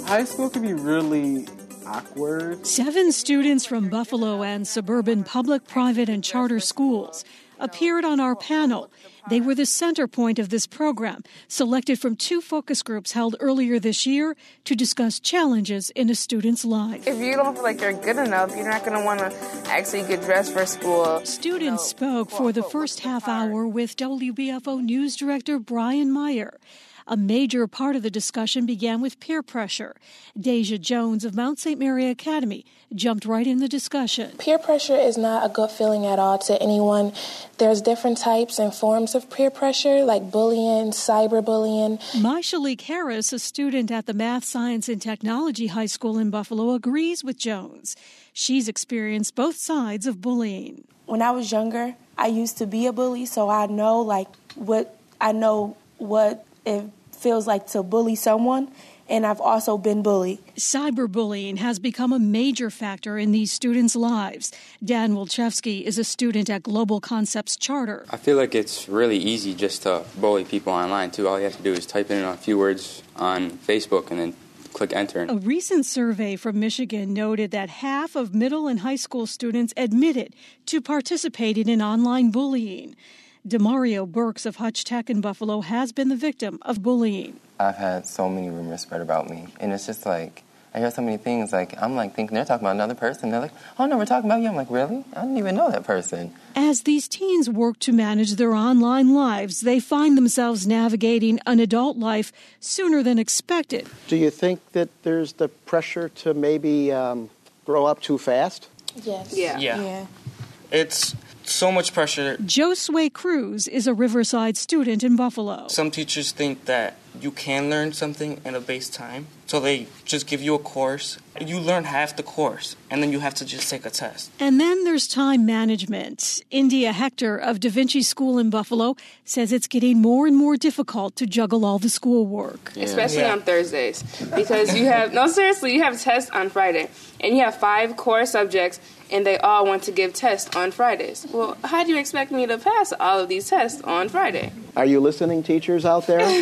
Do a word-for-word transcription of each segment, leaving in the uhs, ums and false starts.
High school can be really awkward. Seven students from Buffalo and suburban public, private, and charter schools appeared on our panel. They were the center point of this program, selected from two focus groups held earlier this year to discuss challenges in a student's life. If you don't feel like you're good enough, you're not going to want to actually get dressed for school. Students spoke for the first half hour with W B F O News Director Brian Meyer. A major part of the discussion began with peer pressure. Deja Jones of Mount Saint Mary Academy jumped right in the discussion. Peer pressure is not a good feeling at all to anyone. There's different types and forms of peer pressure, like bullying, cyberbullying. Maishalik Harris, a student at the Math, Science, and Technology High School in Buffalo, agrees with Jones. She's experienced both sides of bullying. When I was younger, I used to be a bully, so I know like what I know what it feels like to bully someone, and I've also been bullied. Cyberbullying has become a major factor in these students' lives. Dan Wilczewski is a student at Global Concepts Charter. I feel like it's really easy just to bully people online, too. All you have to do is type in a few words on Facebook and then click enter. A recent survey from Michigan noted that half of middle and high school students admitted to participating in online bullying. Demario Burks of Hutch Tech in Buffalo has been the victim of bullying. I've had so many rumors spread about me, and it's just like, I hear so many things, like, I'm like thinking they're talking about another person. They're like, oh, no, we're talking about you. I'm like, really? I didn't even know that person. As these teens work to manage their online lives, they find themselves navigating an adult life sooner than expected. Do you think that there's the pressure to maybe um, grow up too fast? Yes. Yeah. Yeah. yeah. It's so much pressure. Josue Cruz is a Riverside student in Buffalo. Some teachers think that you can learn something in a base time, so they just give you a course. You learn half the course, and then you have to just take a test. And then there's time management. India Hector of Da Vinci School in Buffalo says it's getting more and more difficult to juggle all the schoolwork. Yeah. Especially Yeah. on Thursdays, because you have, no, seriously, you have tests on Friday, and you have five core subjects, and they all want to give tests on Fridays. Well, how do you expect me to pass all of these tests on Friday? Are you listening, teachers out there?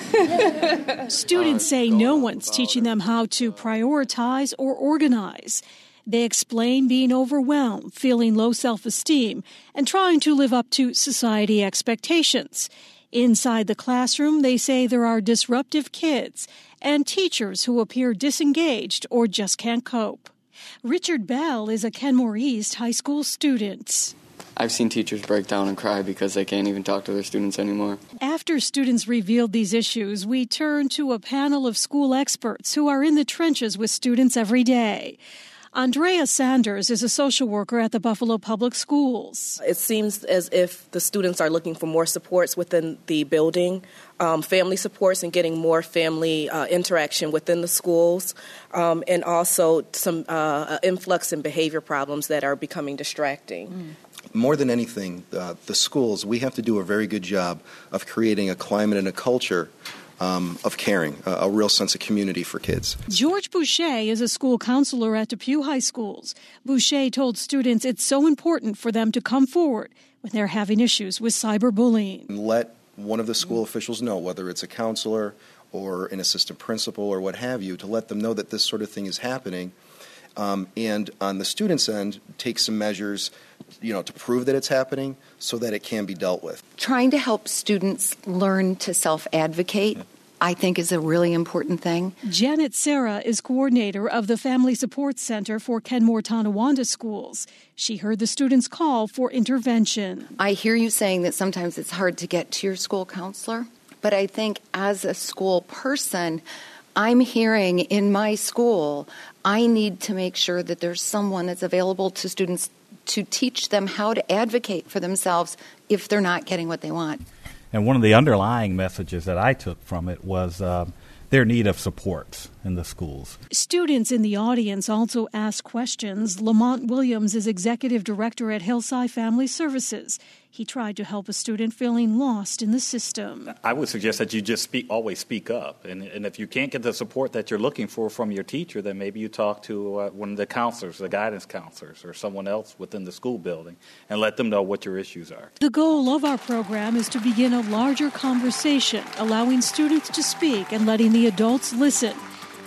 Students say no one's teaching them how to prioritize or organize. They explain being overwhelmed, feeling low self-esteem, and trying to live up to society expectations. Inside the classroom, they say there are disruptive kids and teachers who appear disengaged or just can't cope. Richard Bell is a Kenmore East high school student. I've seen teachers break down and cry because they can't even talk to their students anymore. After students revealed these issues, we turned to a panel of school experts who are in the trenches with students every day. Andrea Sanders is a social worker at the Buffalo Public Schools. It seems as if the students are looking for more supports within the building, um, family supports and getting more family uh, interaction within the schools, um, and also some uh, influx in behavior problems that are becoming distracting. Mm. More than anything, uh, the schools, we have to do a very good job of creating a climate and a culture Um, of caring, uh, a real sense of community for kids. George Boucher is a school counselor at Depew High Schools. Boucher told students it's so important for them to come forward when they're having issues with cyberbullying. Let one of the school officials know, whether it's a counselor or an assistant principal or what have you, to let them know that this sort of thing is happening. Um, and on the student's end, take some measures, you know, to prove that it's happening so that it can be dealt with. Trying to help students learn to self-advocate, I think, is a really important thing. Janet Serra is coordinator of the Family Support Center for Kenmore Tonawanda schools. She heard the students call for intervention. I hear you saying that sometimes it's hard to get to your school counselor, but I think as a school person, I'm hearing in my school, I need to make sure that there's someone that's available to students to teach them how to advocate for themselves if they're not getting what they want. And one of the underlying messages that I took from it was uh, their need of supports in the schools. Students in the audience also asked questions. Lamont Williams is executive director at Hillside Family Services. He tried to help a student feeling lost in the system. I would suggest that you just speak, always speak up. And, and if you can't get the support that you're looking for from your teacher, then maybe you talk to uh, one of the counselors, the guidance counselors, or someone else within the school building and let them know what your issues are. The goal of our program is to begin a larger conversation, allowing students to speak and letting the adults listen.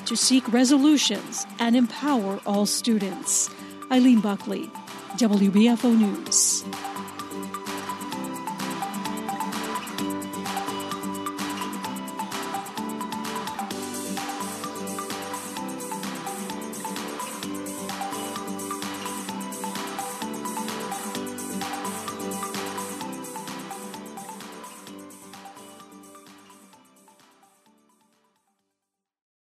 to seek resolutions and empower all students. Eileen Buckley, W B F O News.